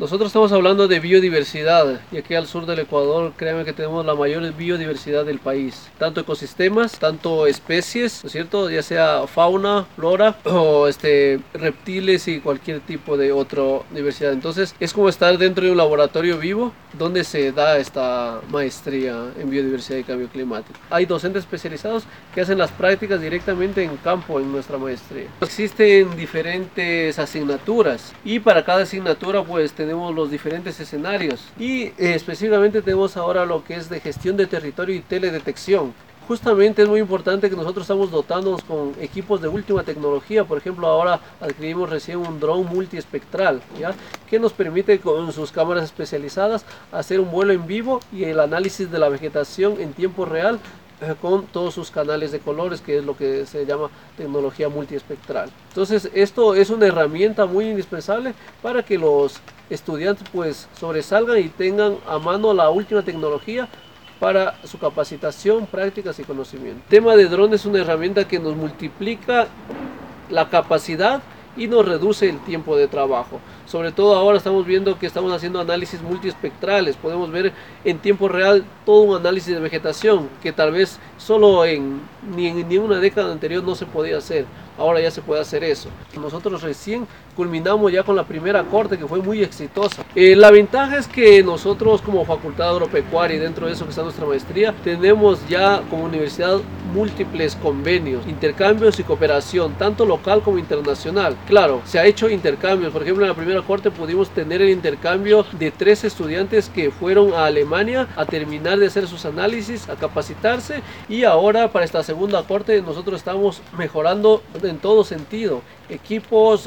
Nosotros estamos hablando de biodiversidad y aquí al sur del Ecuador, créanme que tenemos la mayor biodiversidad del país. Tanto ecosistemas, tanto especies, ¿no es cierto? Ya sea fauna, flora o reptiles y cualquier tipo de otra diversidad. Entonces es como estar dentro de un laboratorio vivo donde se da esta maestría en biodiversidad y cambio climático. Hay docentes especializados que hacen las prácticas directamente en campo en nuestra maestría. Existen diferentes asignaturas y para cada asignatura pues tenemos los diferentes escenarios y específicamente tenemos ahora lo que es de gestión de territorio y teledetección. Justamente es muy importante que nosotros estamos dotándonos con equipos de última tecnología. Por ejemplo, ahora adquirimos recién un dron multiespectral, ¿ya? Que nos permite con sus cámaras especializadas hacer un vuelo en vivo y el análisis de la vegetación en tiempo real con todos sus canales de colores, que es lo que se llama tecnología multiespectral. Entonces esto es una herramienta muy indispensable para que los estudiantes pues sobresalgan y tengan a mano la última tecnología para su capacitación, prácticas y conocimiento. El tema de drones es una herramienta que nos multiplica la capacidad y nos reduce el tiempo de trabajo. Sobre todo ahora estamos viendo que estamos haciendo análisis multiespectrales, podemos ver en tiempo real todo un análisis de vegetación que tal vez solo ni en una década anterior no se podía hacer. Ahora ya se puede hacer eso. Nosotros recién culminamos ya con la primera corte que fue muy exitosa. La ventaja es que nosotros como Facultad Agropecuaria y dentro de eso que está nuestra maestría, tenemos ya como universidad múltiples convenios, intercambios y cooperación, tanto local como internacional. Claro, se ha hecho intercambios. Por ejemplo, en la primera corte pudimos tener el intercambio de 3 estudiantes que fueron a Alemania a terminar de hacer sus análisis, a capacitarse, y ahora para esta segunda corte nosotros estamos mejorando en todo sentido, equipos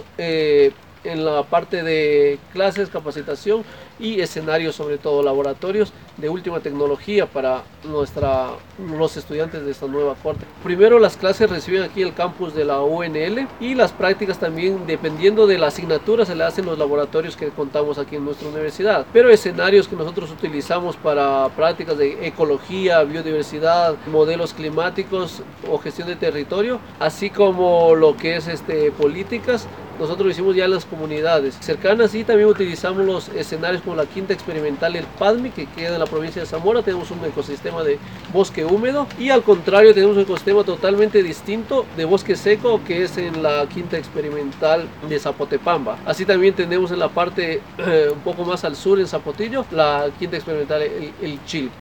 en la parte de clases, capacitación y escenarios, sobre todo laboratorios de última tecnología para los estudiantes de esta nueva corte. Primero las clases reciben aquí el campus de la UNL y las prácticas también, dependiendo de la asignatura, se le hacen los laboratorios que contamos aquí en nuestra universidad. Pero escenarios que nosotros utilizamos para prácticas de ecología, biodiversidad, modelos climáticos o gestión de territorio, así como lo que es políticas, nosotros lo hicimos ya en las comunidades cercanas, y también utilizamos los escenarios como la Quinta Experimental El Padmi, que queda en la provincia de Zamora. Tenemos un ecosistema de bosque húmedo y al contrario tenemos un ecosistema totalmente distinto de bosque seco, que es en la Quinta Experimental de Zapotepamba. Así también tenemos en la parte un poco más al sur, en Zapotillo, la Quinta Experimental El Chil.